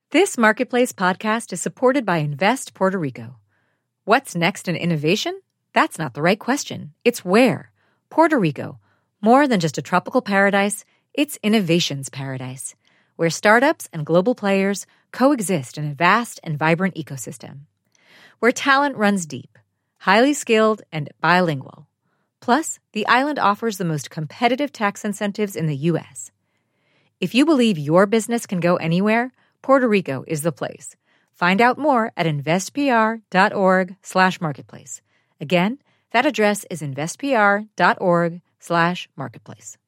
This Marketplace podcast is supported by Invest Puerto Rico. What's next in innovation? That's not the right question. It's where. Puerto Rico. More than just a tropical paradise, it's innovation's paradise, where startups and global players coexist in a vast and vibrant ecosystem. Where talent runs deep, highly skilled, and bilingual. Plus, the island offers the most competitive tax incentives in the U.S. If you believe your business can go anywhere, Puerto Rico is the place. Find out more at investpr.org/marketplace. Again, that address is investpr.org/marketplace.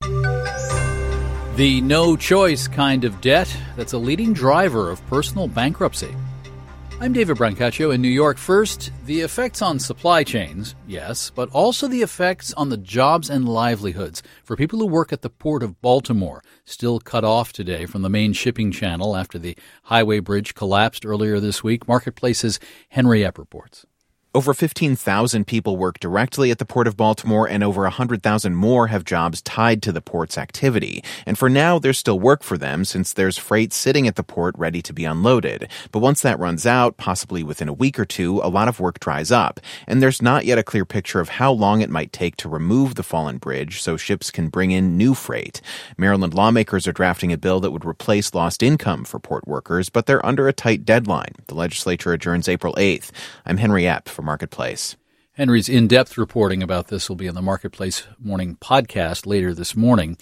The no-choice kind of debt that's a leading driver of personal bankruptcy. I'm David Brancaccio in New York. First, the effects on supply chains, yes, but also the effects on the jobs and livelihoods for people who work at the Port of Baltimore, still cut off today from the main shipping channel after the highway bridge collapsed earlier this week. Marketplace's Henry Epp reports. Over 15,000 people work directly at the Port of Baltimore, and over 100,000 more have jobs tied to the port's activity. And for now, there's still work for them since there's freight sitting at the port ready to be unloaded. But once that runs out, possibly within a week or two, a lot of work dries up. And there's not yet a clear picture of how long it might take to remove the fallen bridge so ships can bring in new freight. Maryland lawmakers are drafting a bill that would replace lost income for port workers, but they're under a tight deadline. The legislature adjourns April 8th. I'm Henry Epp for Marketplace. Henry's in-depth reporting about this will be in the Marketplace Morning podcast later this morning.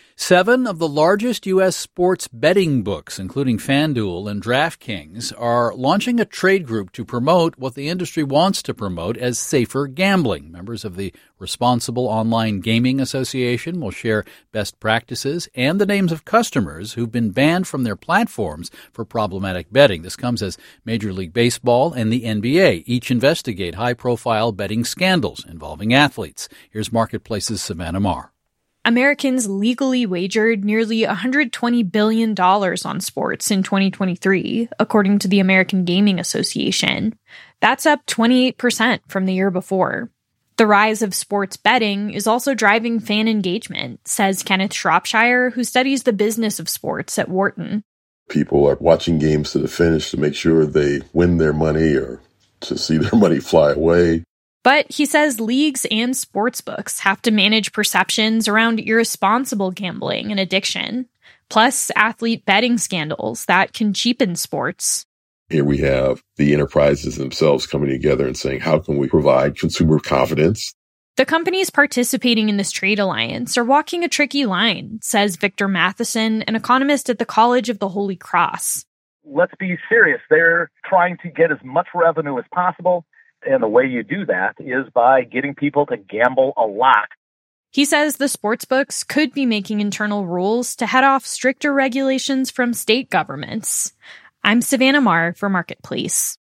7 of the largest U.S. sports betting books, including FanDuel and DraftKings, are launching a trade group to promote what the industry wants to promote as safer gambling. Members of the Responsible Online Gaming Association will share best practices and the names of customers who've been banned from their platforms for problematic betting. This comes as Major League Baseball and the NBA each investigate high-profile betting scandals involving athletes. Here's Marketplace's Savannah Marr. Americans legally wagered nearly $120 billion on sports in 2023, according to the American Gaming Association. That's up 28% from the year before. The rise of sports betting is also driving fan engagement, says Kenneth Shropshire, who studies the business of sports at Wharton. People are watching games to the finish to make sure they win their money or to see their money fly away. But he says leagues and sportsbooks have to manage perceptions around irresponsible gambling and addiction, plus athlete betting scandals that can cheapen sports. Here we have the enterprises themselves coming together and saying, how can we provide consumer confidence? The companies participating in this trade alliance are walking a tricky line, says Victor Matheson, an economist at the College of the Holy Cross. Let's be serious. They're trying to get as much revenue as possible. And the way you do that is by getting people to gamble a lot. He says the sportsbooks could be making internal rules to head off stricter regulations from state governments. I'm Savannah Marr for Marketplace.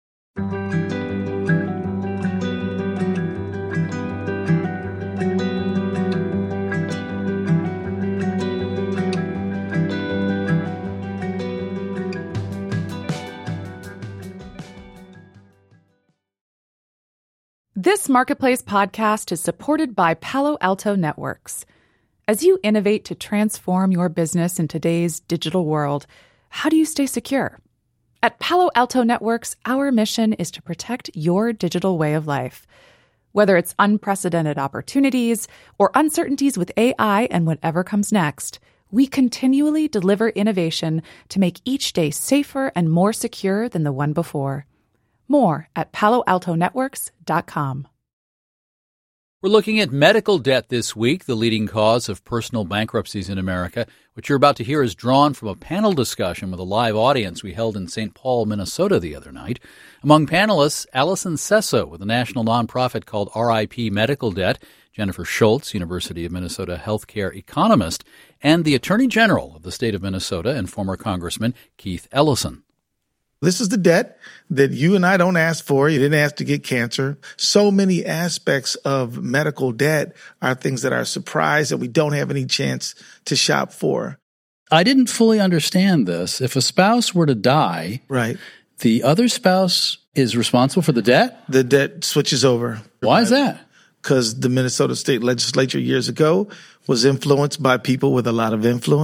This Marketplace podcast is supported by Palo Alto Networks. As you innovate to transform your business in today's digital world, how do you stay secure? At Palo Alto Networks, our mission is to protect your digital way of life. Whether it's unprecedented opportunities or uncertainties with AI and whatever comes next, we continually deliver innovation to make each day safer and more secure than the one before. More at PaloAltoNetworks.com. We're looking at medical debt this week, the leading cause of personal bankruptcies in America. What you're about to hear is drawn from a panel discussion with a live audience we held in St. Paul, Minnesota the other night. Among panelists, Allison Sesso with a national nonprofit called RIP Medical Debt, Jennifer Schultz, University of Minnesota healthcare economist, and the Attorney General of the state of Minnesota and former Congressman Keith Ellison. This is the debt that you and I don't ask for. You didn't ask to get cancer. So many aspects of medical debt are things that are a surprise that we don't have any chance to shop for. I didn't fully understand this. If a spouse were to die, right, the other spouse is responsible for the debt? The debt switches over. Why is that? Because the Minnesota State Legislature years ago was influenced by people with a lot of influence.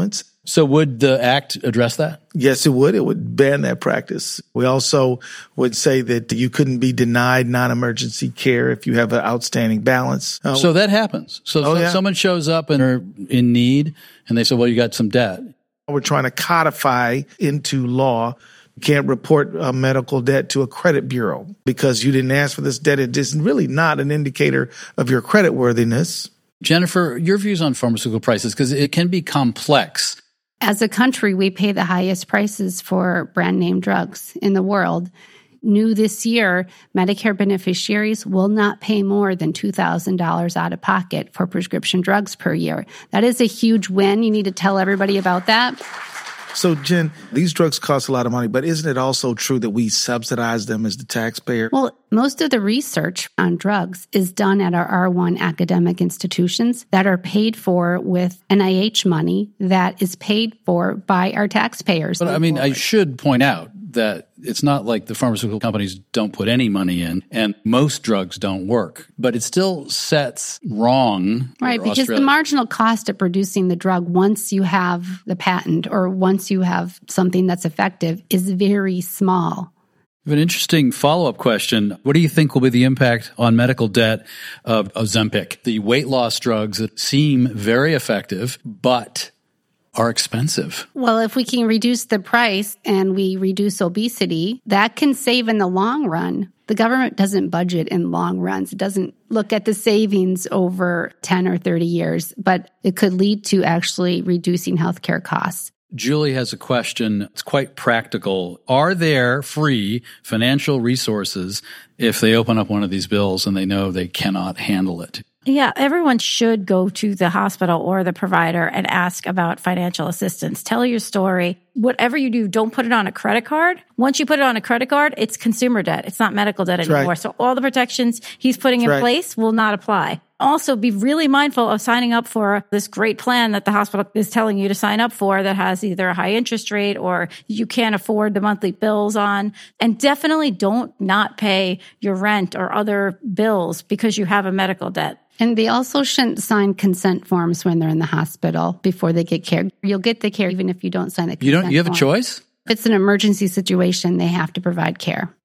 So would the act address that? Yes, it would. It would ban that practice. We also would say that you couldn't be denied non-emergency care if you have an outstanding balance. So that happens. So someone shows up and are in need, and they say, well, you got some debt. We're trying to codify into law. You can't report a medical debt to a credit bureau because you didn't ask for this debt. It is really not an indicator of your credit worthiness. Jennifer, your views on pharmaceutical prices, because it can be complex. As a country, we pay the highest prices for brand name drugs in the world. New this year, Medicare beneficiaries will not pay more than $2,000 out of pocket for prescription drugs per year. That is a huge win. You need to tell everybody about that. So, Jen, these drugs cost a lot of money, but isn't it also true that we subsidize them as the taxpayer? Well, most of the research on drugs is done at our R1 academic institutions that are paid for with NIH money that is paid for by our taxpayers. But I should point out that it's not like the pharmaceutical companies don't put any money in, and most drugs don't work. But it still sets wrong. Right, because the marginal cost of producing the drug once you have the patent or once you have something that's effective is very small. I have an interesting follow-up question. What do you think will be the impact on medical debt of Ozempic, the weight loss drugs that seem very effective but are expensive? Well, if we can reduce the price and we reduce obesity, that can save in the long run. The government doesn't budget in long runs. It doesn't look at the savings over 10 or 30 years, but it could lead to actually reducing healthcare costs. Julie has a question. It's quite practical. Are there free financial resources if they open up one of these bills and they know they cannot handle it? Yeah, everyone should go to the hospital or the provider and ask about financial assistance. Tell your story. Whatever you do, don't put it on a credit card. Once you put it on a credit card, it's consumer debt. It's not medical debt anymore. Right. So all the protections he's putting in place will not apply. Also, be really mindful of signing up for this great plan that the hospital is telling you to sign up for that has either a high interest rate or you can't afford the monthly bills on. And definitely don't not pay your rent or other bills because you have a medical debt. And they also shouldn't sign consent forms when they're in the hospital before they get care. You'll get the care even if you don't sign a consent form. You have a choice? If it's an emergency situation, they have to provide care.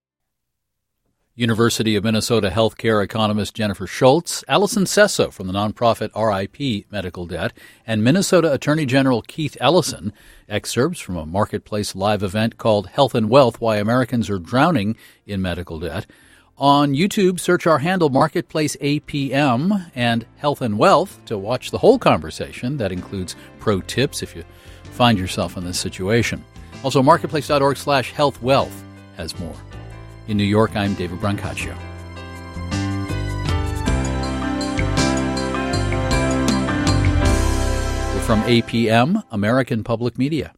University of Minnesota healthcare economist Jennifer Schultz, Allison Sesso from the nonprofit RIP Medical Debt, and Minnesota Attorney General Keith Ellison. Excerpts from a Marketplace live event called Health and Wealth, Why Americans Are Drowning in Medical Debt. On YouTube, search our handle Marketplace APM and Health and Wealth to watch the whole conversation. That includes pro tips if you find yourself in this situation. Also, marketplace.org/healthwealth has more. In New York, I'm David Brancaccio. We're from APM, American Public Media.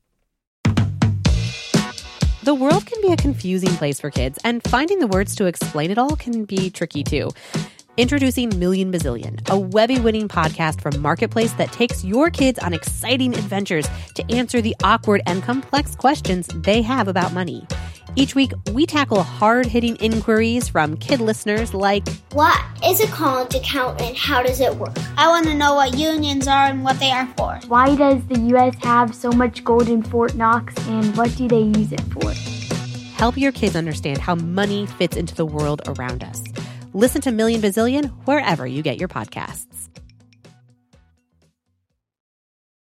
The world can be a confusing place for kids, and finding the words to explain it all can be tricky too. Introducing Million Bazillion, a Webby-winning podcast from Marketplace that takes your kids on exciting adventures to answer the awkward and complex questions they have about money. Each week, we tackle hard-hitting inquiries from kid listeners like, what is a college account and how does it work? I want to know what unions are and what they are for. Why does the U.S. have so much gold in Fort Knox and what do they use it for? Help your kids understand how money fits into the world around us. Listen to Million Bazillion wherever you get your podcasts.